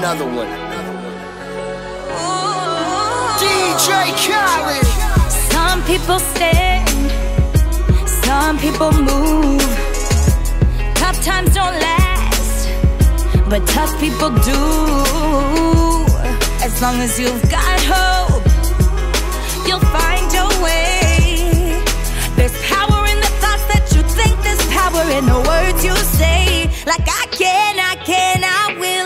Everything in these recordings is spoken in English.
Another one. DJ Khaled. Some people stand, some people move. Tough times don't last, but tough people do. As long as you've got hope, you'll find your way. There's power in the thoughts that you think. There's power in the words you say. Like I can, I will.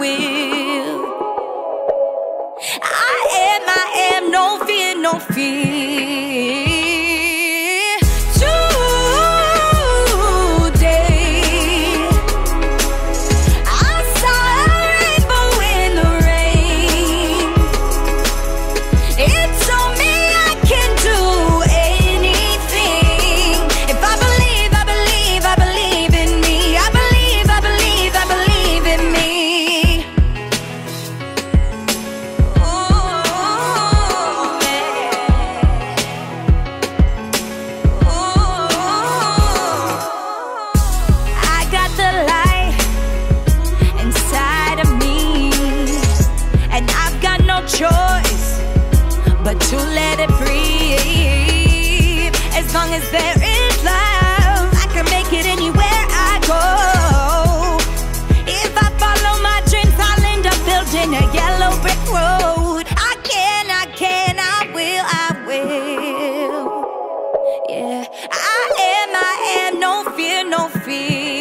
I am, no fear, no fear. Today, I saw a rainbow in the rain. It told me I can do anything. If I believe, I believe, I believe in me. I believe, I believe, I believe in me. Choice but to let it breathe. As long as there is love, I can make it anywhere I go. If I follow my dreams, I'll end up building a yellow brick road. I can, I will. Yeah, I am, no fear, no fear.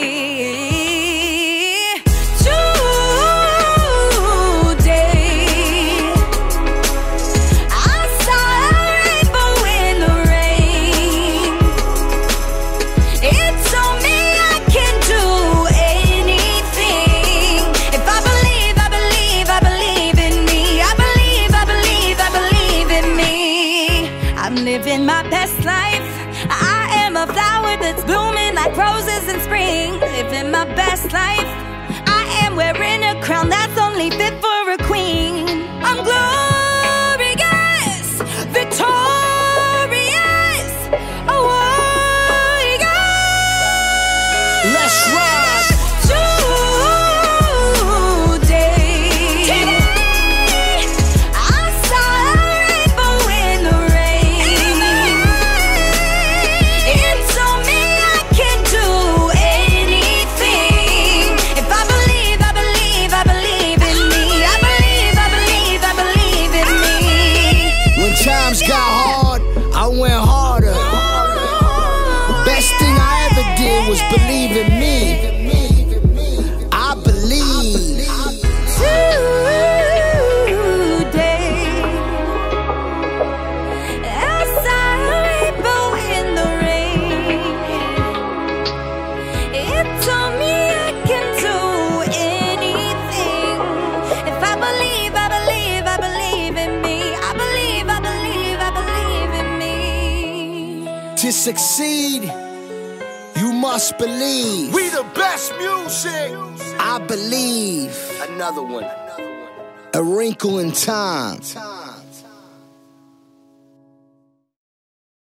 Living my best life. I am a flower that's blooming like roses in spring. Living my best life. I am wearing a crown that's only fit for a queen. I'm glorious, victorious, a warrior. Let's ride. Times got hard, I went harder. Best thing I ever did was believe in me. I believe. Today, I saw a rainbow in the rain. It told me I can do anything. If I believe, I believe, I believe in me. I believe in me. To succeed, you must believe. We the best music. I believe. Another one. A wrinkle in time.